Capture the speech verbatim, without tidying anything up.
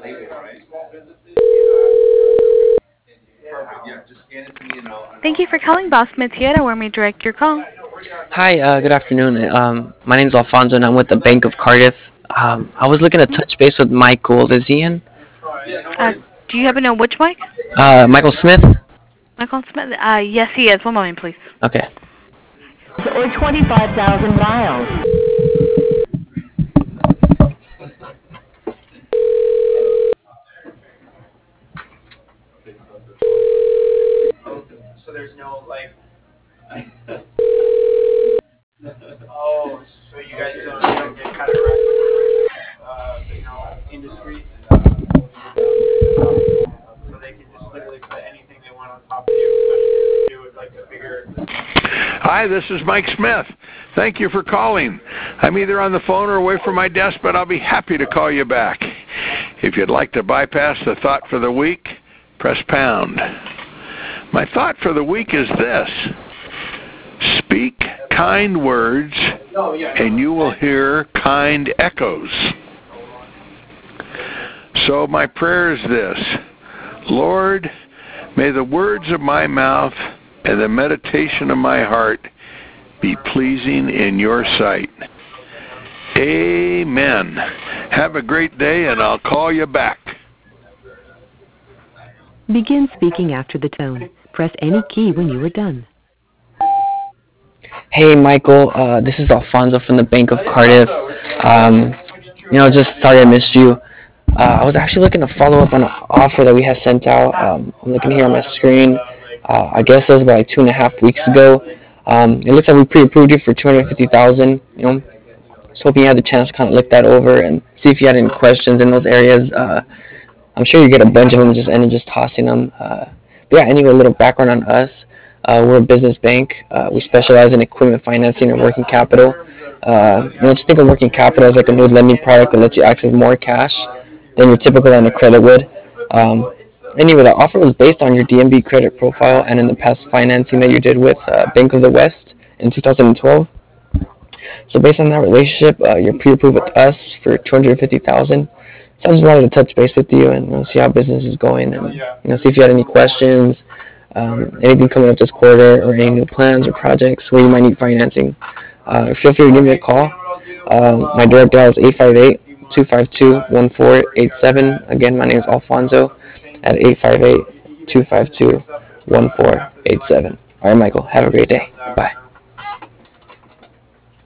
Thank you for calling Boss Smith Theater, where may direct your call. Hi, uh, good afternoon. Um, my name is Alfonso, and I'm with the Bank of Cardiff. Um, I was looking to touch base with Michael. Is he in? Uh, do you happen to know which Mike? Uh, Michael Smith? Michael Smith? Uh, yes, he is. One moment, please. Okay. Or twenty-five thousand miles. Hi, this is Mike Smith. Thank you for calling. I'm either on the phone or away from my desk, but I'll be happy to call you back. If you'd like to bypass the thought for the week, press pound. My thought for the week is this: speak kind words, and you will hear kind echoes. So my prayer is this: Lord, may the words of my mouth and the meditation of my heart be pleasing in your sight. Amen. Have a great day, and I'll call you back. Begin speaking after the tone. Press any key when you are done. Hey, Michael. Uh, this is Alfonso from the Bank of Cardiff. Um, you know, just sorry I missed you. Uh, I was actually looking to follow up on an offer that we had sent out. Um, I'm looking here on my screen. Uh, I guess it was about like two and a half weeks ago. Um, it looks like we pre-approved you for two hundred fifty thousand dollars. You know, just hoping you had the chance to kind of look that over and see if you had any questions in those areas. Uh, I'm sure you get a bunch of them, just and just tossing them. Uh, but yeah, anyway, a little background on us. Uh, we're a business bank. Uh, we specialize in equipment financing and working capital. Uh, you know, just think of working capital as like a new lending product that lets you access more cash than your typical line of credit would. Um, anyway, the offer was based on your D M B credit profile and in the past financing that you did with uh, Bank of the West in two thousand twelve. So based on that relationship, uh, you're pre-approved with us for two hundred fifty thousand dollars. So I just wanted to touch base with you and you know, see how business is going, and you know, see if you had any questions, um, anything coming up this quarter, or any new plans or projects where you might need financing. Uh, feel free to give me a call. Um, my direct dial is eight five eight, two five two, one four eight seven. Again, my name is Alfonso at eight five eight, two five two, one four eight seven. All right, Michael, have a great day. Bye.